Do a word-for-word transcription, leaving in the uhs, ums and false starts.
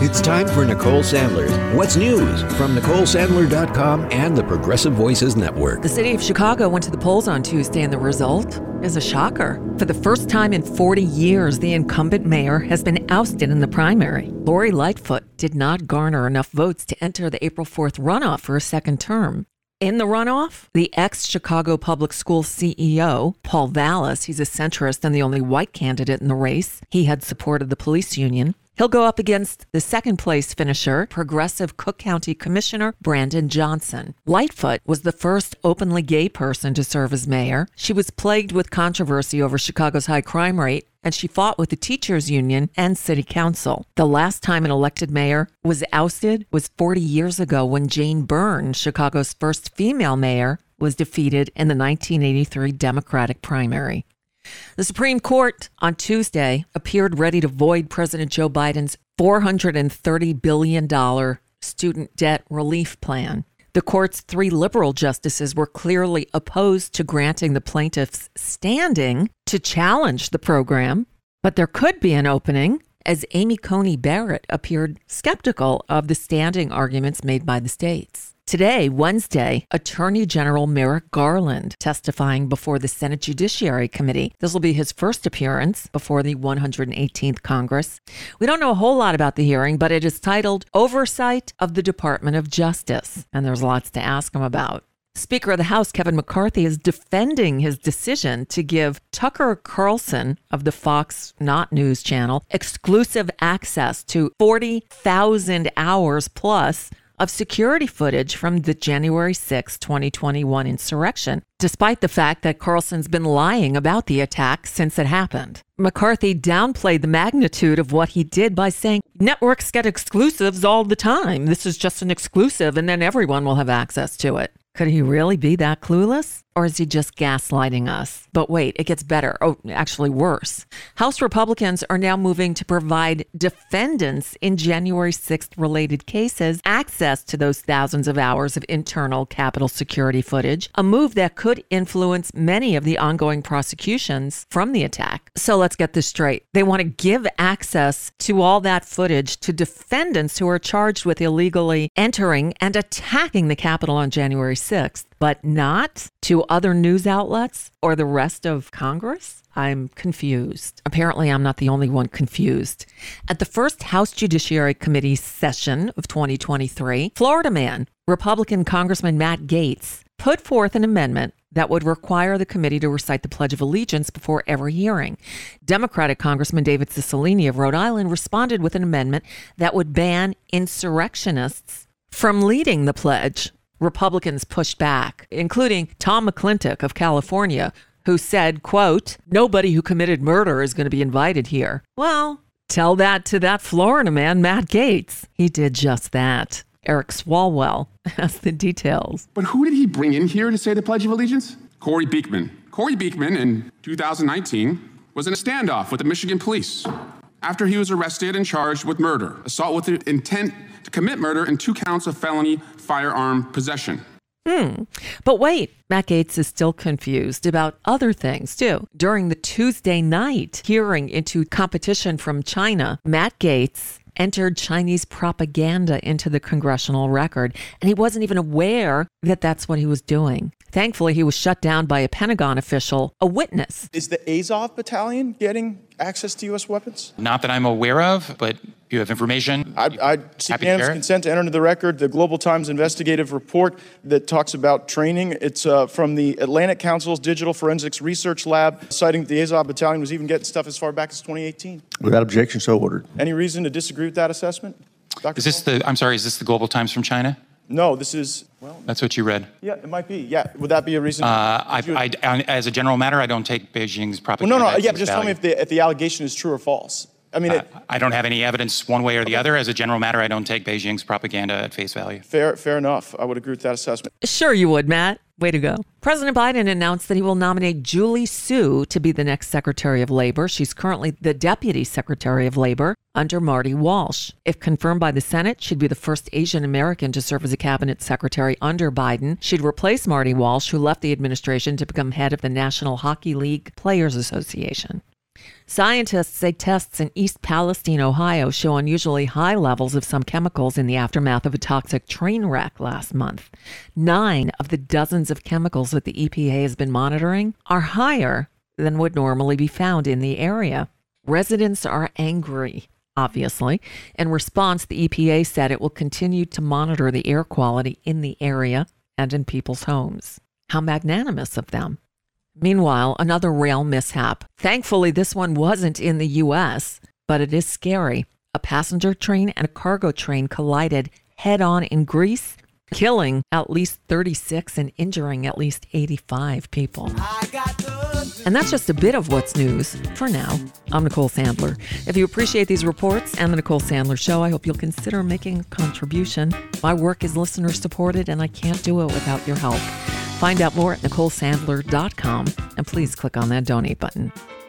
It's time for Nicole Sandler's What's News from Nicole Sandler dot com and the Progressive Voices Network. The city of Chicago went to the polls on Tuesday, and the result is a shocker. For the first time in forty years, the incumbent mayor has been ousted in the primary. Lori Lightfoot did not garner enough votes to enter the April fourth runoff for a second term. In the runoff, the ex-Chicago Public Schools C E O, Paul Vallas, he's a centrist and the only white candidate in the race. He had supported the police union. He'll go up against the second-place finisher, progressive Cook County Commissioner Brandon Johnson. Lightfoot was the first openly gay person to serve as mayor. She was plagued with controversy over Chicago's high crime rate, and she fought with the teachers union and city council. The last time an elected mayor was ousted was forty years ago when Jane Byrne, Chicago's first female mayor, was defeated in the nineteen eighty-three Democratic primary. The Supreme Court on Tuesday appeared ready to void President Joe Biden's four hundred thirty billion dollars student debt relief plan. The court's three liberal justices were clearly opposed to granting the plaintiffs standing to challenge the program, but there could be an opening, as Amy Coney Barrett appeared skeptical of the standing arguments made by the states. Today, Wednesday, Attorney General Merrick Garland testifying before the Senate Judiciary Committee. This will be his first appearance before the one hundred eighteenth Congress. We don't know a whole lot about the hearing, but it is titled Oversight of the Department of Justice, and there's lots to ask him about. Speaker of the House Kevin McCarthy is defending his decision to give Tucker Carlson of the Fox Not News channel exclusive access to forty thousand hours plus of security footage from the January sixth, twenty twenty-one insurrection, despite the fact that Carlson's been lying about the attack since it happened. McCarthy downplayed the magnitude of what he did by saying, networks get exclusives all the time. This is just an exclusive, and then everyone will have access to it. Could he really be that clueless? Or is he just gaslighting us? But wait, it gets better. Oh, actually worse. House Republicans are now moving to provide defendants in January sixth related cases access to those thousands of hours of internal Capitol security footage, a move that could influence many of the ongoing prosecutions from the attack. So let's get this straight. They want to give access to all that footage to defendants who are charged with illegally entering and attacking the Capitol on January sixth, but not to other news outlets or the rest of Congress? I'm confused. Apparently, I'm not the only one confused. At the first House Judiciary Committee session of twenty twenty-three, Florida man, Republican Congressman Matt Gaetz, put forth an amendment that would require the committee to recite the Pledge of Allegiance before every hearing. Democratic Congressman David Cicilline of Rhode Island responded with an amendment that would ban insurrectionists from leading the pledge. Republicans pushed back, including Tom McClintock of California, who said, quote, nobody who committed murder is going to be invited here. Well, tell that to that Florida man, Matt Gaetz. He did just that. Eric Swalwell has the details. But who did he bring in here to say the Pledge of Allegiance? Corey Beekman. Corey Beekman in two thousand nineteen was in a standoff with the Michigan police after he was arrested and charged with murder, assault with the intent to commit murder, and two counts of felony firearm possession. Hmm. But wait, Matt Gaetz is still confused about other things, too. During the Tuesday night hearing into competition from China, Matt Gaetz entered Chinese propaganda into the congressional record, and he wasn't even aware that that's what he was doing. Thankfully, he was shut down by a Pentagon official, a witness. Is the Azov battalion getting access to U S weapons? Not that I'm aware of, but if you have information, I, I seek unanimous consent to enter into the record the Global Times investigative report that talks about training. It's uh, from the Atlantic Council's Digital Forensics Research Lab, citing that the Azov battalion was even getting stuff as far back as twenty eighteen. Without objection, so ordered. Any reason to disagree with that assessment, Doctor Is this the, I'm sorry, is this the Global Times from China? No, this is, well... That's what you read? Yeah, it might be. Yeah. Would that be a reason? Uh, I, I, as a general matter, I don't take Beijing's propaganda. Well, no, no, yeah, at but just value. tell me if the, if the allegation is true or false. I mean, uh, it, I don't have any evidence one way or the other. As a general matter, I don't take Beijing's propaganda at face value. Fair, fair enough. I would agree with that assessment. Sure you would, Matt. Way to go. President Biden announced that he will nominate Julie Su to be the next Secretary of Labor. She's currently the Deputy Secretary of Labor under Marty Walsh. If confirmed by the Senate, she'd be the first Asian American to serve as a cabinet secretary under Biden. She'd replace Marty Walsh, who left the administration to become head of the National Hockey League Players Association. Scientists say tests in East Palestine, Ohio show unusually high levels of some chemicals in the aftermath of a toxic train wreck last month. Nine of the dozens of chemicals that the E P A has been monitoring are higher than would normally be found in the area. Residents are angry, obviously. In response, the E P A said it will continue to monitor the air quality in the area and in people's homes. How magnanimous of them. Meanwhile, another rail mishap. Thankfully, this one wasn't in the U S, but it is scary. A passenger train and a cargo train collided head-on in Greece, killing at least thirty-six and injuring at least eighty-five people. And that's just a bit of what's news for now. I'm Nicole Sandler. If you appreciate these reports and the Nicole Sandler Show, I hope you'll consider making a contribution. My work is listener-supported, and I can't do it without your help. Find out more at Nicole Sandler dot com, and please click on that donate button.